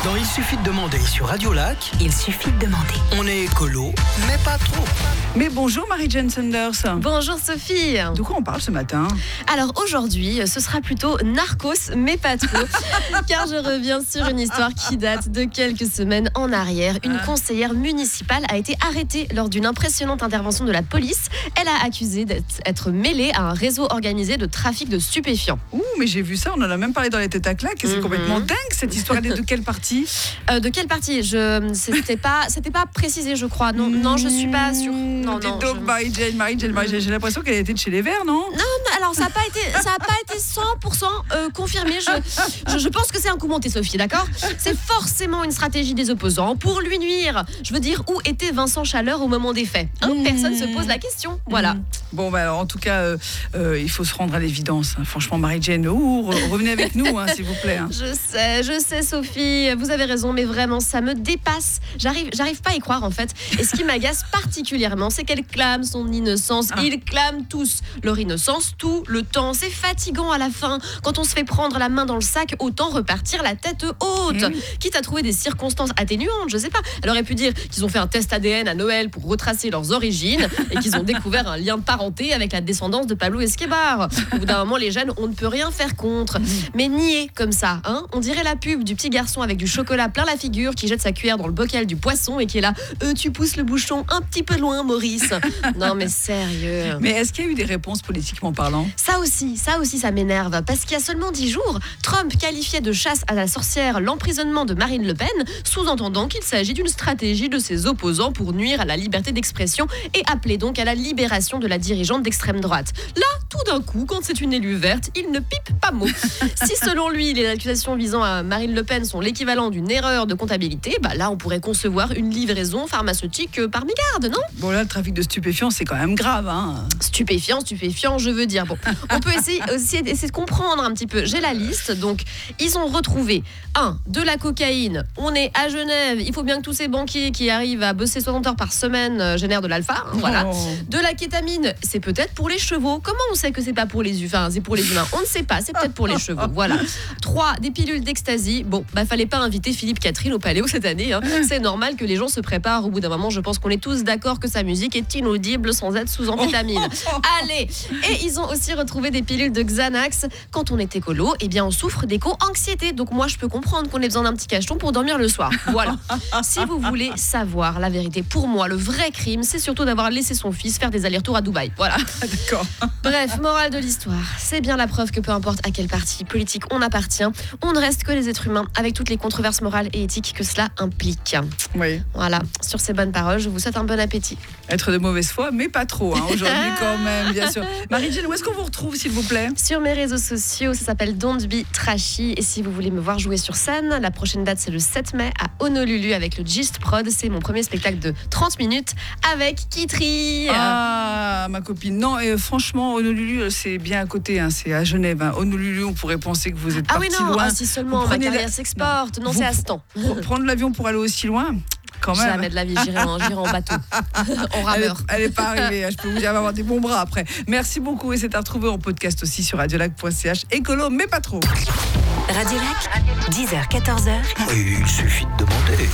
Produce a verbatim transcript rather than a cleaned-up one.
Dans Il suffit de demander sur Radio Lac, Il suffit de demander. on est écolo, mais pas trop. Mais bonjour Marie-Jane Sanders. Bonjour Sophie. De quoi on parle ce matin? Alors aujourd'hui, ce sera plutôt Narcos, mais pas trop, car je reviens sur une histoire qui date de quelques semaines en arrière. Une conseillère municipale a été arrêtée lors d'une impressionnante intervention de la police. Elle a accusé d'être mêlée à un réseau organisé de trafic de stupéfiants. Ouh, mais j'ai vu ça, on en a même parlé dans les têtes à claques et c'est Mhm. complètement dingue cette histoire. Elle est de quelle partie? Euh, de quelle partie? Je c'était pas c'était pas précisé, je crois. Non, non, je suis pas sûre. Non, Dis non. donc, je- Marie-Jane, Marie-Jane, Marie-Jane, j'ai l'impression qu'elle était de chez les Verts, non? Non, alors ça n'a pas été, ça a pas été cent pour cent euh, confirmé. Je, je, je pense que c'est un coup monté, Sophie, d'accord? C'est forcément une stratégie des opposants pour lui nuire. Je veux dire, où était Vincent Chaleur au moment des faits, hein? Personne se pose la question. Voilà. Bon, bah alors en tout cas, euh, euh, il faut se rendre à l'évidence. hein. Franchement, Marie-Jane, ouh, re- revenez avec nous, hein, s'il vous plaît. hein. Je sais, je sais, Sophie, vous avez raison, mais vraiment, ça me dépasse. J'arrive, j'arrive pas à y croire, en fait. Et ce qui m'agace particulièrement, c'est qu'elle clame son innocence. Ah. Ils clament tous leur innocence tout le temps. C'est fatigant à la fin. Quand on se fait prendre la main dans le sac, autant repartir la tête haute. Mhm. Quitte à trouver des circonstances atténuantes, je sais pas. Elle aurait pu dire qu'ils ont fait un test A D N à Noël pour retracer leurs origines et qu'ils ont découvert un lien de parenté avec la descendance de Pablo Escobar. Au bout d'un moment, les jeunes, on ne peut rien faire contre. Mais nier comme ça, hein, on dirait la pub du petit garçon avec du chocolat plein la figure qui jette sa cuillère dans le bocal du poisson et qui est là. Euh, tu pousses le bouchon un petit peu loin, Maurice. Non mais sérieux. Mais est-ce qu'il y a eu des réponses politiquement parlant? Ça aussi, ça aussi, ça m'énerve. Parce qu'il y a seulement dix jours, Trump qualifiait de chasse à la sorcière l'emprisonnement de Marine Le Pen, sous-entendant qu'il s'agit d'une stratégie de ses opposants pour nuire à la liberté d'expression et appelait donc à la libération de la dirigeante d'extrême droite. Là, tout d'un coup, quand c'est une élue verte, il ne pipe pas mot. Si selon lui, les accusations visant à Marine Le Pen sont l'équivalent d'une erreur de comptabilité, bah là, on pourrait concevoir une livraison pharmaceutique euh, par mégarde, non? Bon, là, le trafic de stupéfiants, c'est quand même grave. Hein. Stupéfiant, stupéfiant, je veux dire. Bon, on peut essayer, aussi essayer de comprendre un petit peu. J'ai la liste. Donc, ils ont retrouvé un de la cocaïne. On est à Genève. Il faut bien que tous ces banquiers qui arrivent à bosser soixante heures par semaine euh, génèrent de l'alpha. hein, voilà. Oh. De la kétamine, c'est peut-être pour les chevaux. Comment on sait que c'est pas pour les humains? Enfin, c'est pour les humains. On ne sait pas. C'est peut-être pour les chevaux. Voilà. Trois, des pilules d'ecstasy. Bon, bah fallait pas inviter Philippe Catherine au Paléo cette année. hein. C'est normal que les gens se préparent. Au bout d'un moment, je pense qu'on est tous d'accord que sa musique est inaudible sans être sous amphétamine. Allez. Et ils ont aussi retrouvé des pilules de Xanax. Quand on est écolo, eh bien on souffre d'éco-anxiété. Donc moi je peux comprendre qu'on ait besoin d'un petit cacheton pour dormir le soir. Voilà. Si vous voulez savoir la vérité, pour moi le vrai crime, c'est surtout d'avoir laissé son fils faire des allers-retours à Dubaï. Voilà. D'accord. Bref, morale de l'histoire, c'est bien la preuve que peu importe à quel parti politique on appartient, on ne reste que les êtres humains avec toutes les controverses morales et éthiques que cela implique. Oui. Voilà, sur ces bonnes paroles, je vous souhaite un bon appétit. Être de mauvaise foi, mais pas trop, hein, aujourd'hui quand même, bien sûr. Marie-Jane, où est-ce qu'on vous retrouve, s'il vous plaît? Sur mes réseaux sociaux, ça s'appelle Don't Be Trashy. Et si vous voulez me voir jouer sur scène, la prochaine date c'est le sept mai à Honolulu avec le Gist Prod. C'est mon premier spectacle de trente minutes avec Kitri. Ah, ma copine. Non, et, euh, franchement, Honolulu, c'est bien à côté, hein, c'est à Genève. hein. Honolulu, on pourrait penser que vous êtes Ah parti oui, non, loin. ah, si seulement Vous ma prenez la- carrière s'exporte. Non, Vous- c'est à Stan. Pour prendre l'avion pour aller aussi loin, quand même. Jamais de la vie, j'irai en, j'irai en bateau. en Elle est, rameur. elle est pas arrivée, hein, je peux vous dire, elle va avoir des bons bras après. Merci beaucoup et c'est à retrouver en podcast aussi sur radiolac point c h. Écolo, mais pas trop. Radio Lac, dix heures quatorze heures. Et il suffit de demander.